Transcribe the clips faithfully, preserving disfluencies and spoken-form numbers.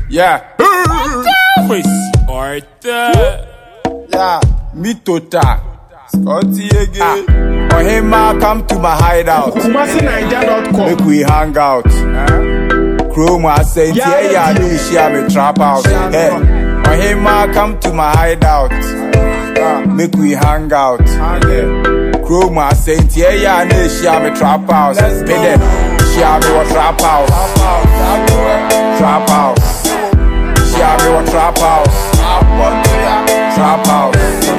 Yeah. Chris Arthur. Yeah. Me tota. Scotty again. Oh, hey, ma, come to my hideout. Kumasi Naija dot com. Make we hang out. Chrome, I say, yeah, yeah, yeah, share me trap house. Hey. Oh, hey, ma, come to my hideout. Make we hang out. Chrome, I say, yeah, yeah, yeah, share me trap house. Let's go. Share me what trap house. Trap house. Share me what trap house. Trap house.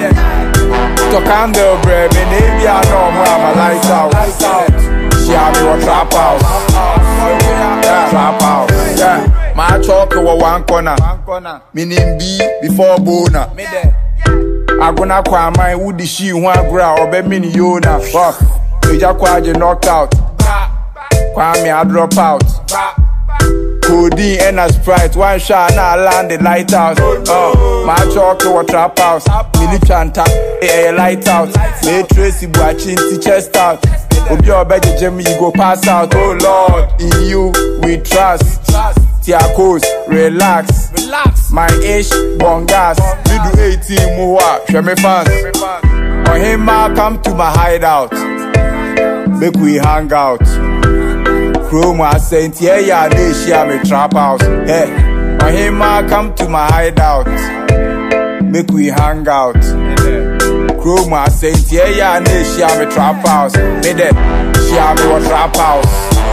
To candle bread, me maybe I know more I'm a lights out. Share me what trap house. Trap house. Yeah. My chalk over one corner. Meaning B before Bona. I gonna cry my woody she one ground or be mini yona. Fuck. You just quite knocked out. Kwame, I drop out. Codeine and a Sprite, one shot, now land the lighthouse. Oh, my chalk to a trap house. Milichanta, a lighthouse. May Tracy watching the chest out. If you're better, Jimmy, you go pass out. Oh Lord, in you we trust. Tiakos, relax. My ish, bongas. We do eighteen more. Show me fans. Oh, hey, ma, come to my hideout. Make we hang out. Chrome, I say, yeah, yeah, they share me trap house. Hey, oh, hey, ma, come to my hideout. Make we hang out. Chrome, I say, yeah, yeah, they share me trap house. Me there, share me what trap house.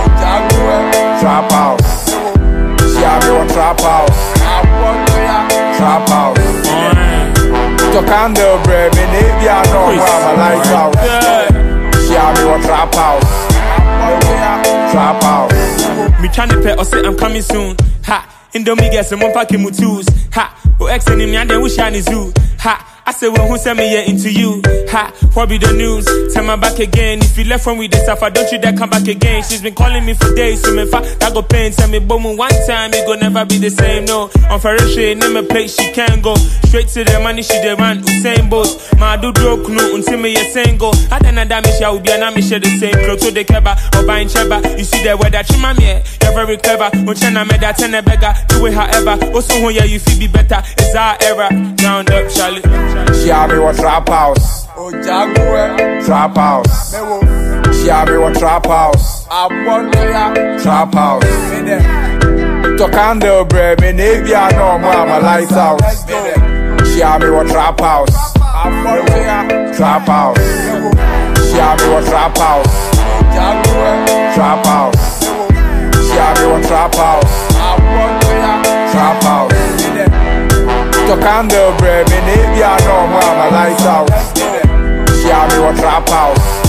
Trap house. Share me what trap house. Trap house. To candle bread, me maybe I know where I'm a lights out. Share me what trap house. Trap house. Me tryna pay or say I'm coming soon. Ha. Indomie get some packing mu tools. Ha. O ex and him and then we shine zoo. Ha. I say well, who send me here into you? Ha. What be the news? Tell my back again. If you left from with the suffer, don't you dare come back again. She's been calling me for days. So me fa that go pain. Tell me boom one time, it go never be the same. No. On Ferrari, name a place she can't go. Straight to the money she dey run. Usain Bolt. Ma do joke no until me a single. I don't know that me shall be and me share the same clothes to the keba or buying cheba. You see the way that she mamie. You're very clever. Unchana made that ten a beggar. Do it however. Also when you feel be better. It's our era. Round up, Charlie. Share me what trap house. Oh, Jaguar. Trap house. Share me what trap house. Trap house. To candle bread, me maybe I know more I'm a lights out. Share me what trap house. Trap house. Share me what trap house. Trap house. Share me what trap house. Trap house. To candle bread, me maybe I know more I'm a lights out. Share me what trap house.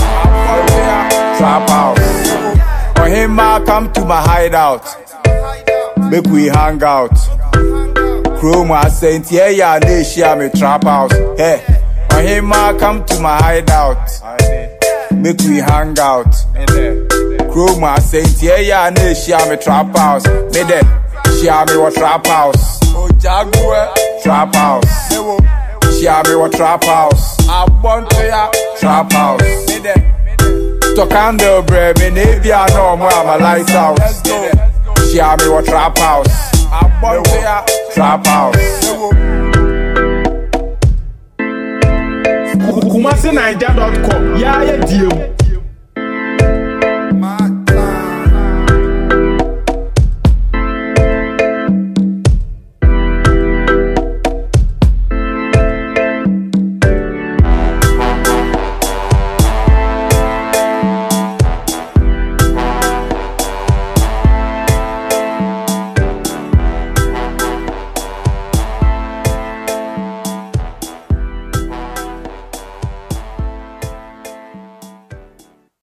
Trap house. Oh, hey, ma, come to my hideout. Make we hang out. Chrome, I say, yeah, yeah, they share me trap house. Hey, oh, hey, ma, come to my hideout. Make we hang out. Chrome, I say, yeah, yeah, they share me trap house. Me there, share me what trap house. Oh, Jaguar. Trap house. Share me what trap house. Trap house. To candle bread, me maybe I know more I'm a lights out. Share me what trap house. Trap house. Kumasi Naija dot com. Yeah, yeah, deal.